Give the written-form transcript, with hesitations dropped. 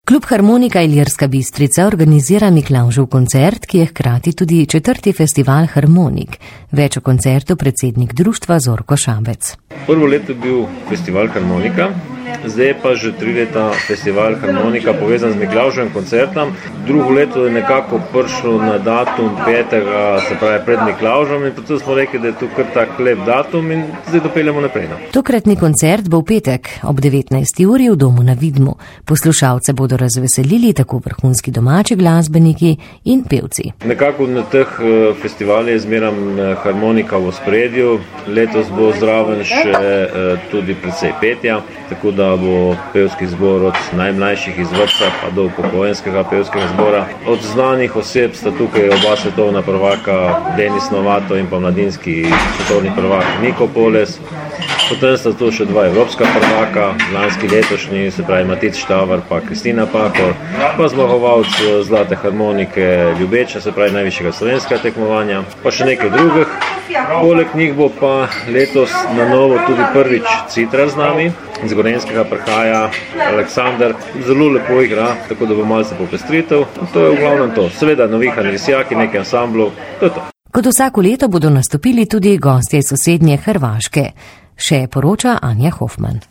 Klub Harmonika Ilirska Bistrica organizira Miklavžev koncert, ki je hkrati tudi 4. festival Harmonik. Več o koncertu predsednik društva Zorko Šabec. Prvo leto je bil festival Harmonika, zdaj pa že 3 leta festival Harmonika povezan z Miklavževim koncertom. Drugo leto je nekako prišlo na datum 5. se pravi pred Miklavžem in potem smo rekli, da je to kar tak lep datum in zdaj dopeljamo naprej. Tokratni koncert bo v petek ob 19. uri v Domu na Vidmu. Poslušalce bodo razveselili tako vrhunski domači glasbeniki in pevci. Nekako na teh festivalih je zmeram harmonika v ospredju. Letos bo zraven še tudi precej petja, tako da bo pevski zbor od najmlajših iz vrtca pa do upokojenskega pevskega zbora. Od znanih oseb sta tukaj oba svetovna prvaka Denis Novato in pa mladinski svetovni prvak Niko Poles. Potem sta tu še 2 evropska prvaka, lanski letošnji, se pravi Matic Štavar pa Kristina Pahor, pa zmagovalec zlate harmonike Ljubeča, se pravi najvišjega slovenskega tekmovanja, pa še nekaj drugih. Poleg njih bo pa letos na novo tudi prvič Citra z nami, iz Gorenjskega prihaja Aleksandar, zelo lepo igra, tako da bo malce popestritev. To je v glavnem to. Seveda navihani risjaki, nekaj ansamblov, to je to. Kot vsako leto bodo nastopili tudi gostje iz sosednje Hrvaške. Še poroča Anja Hofman.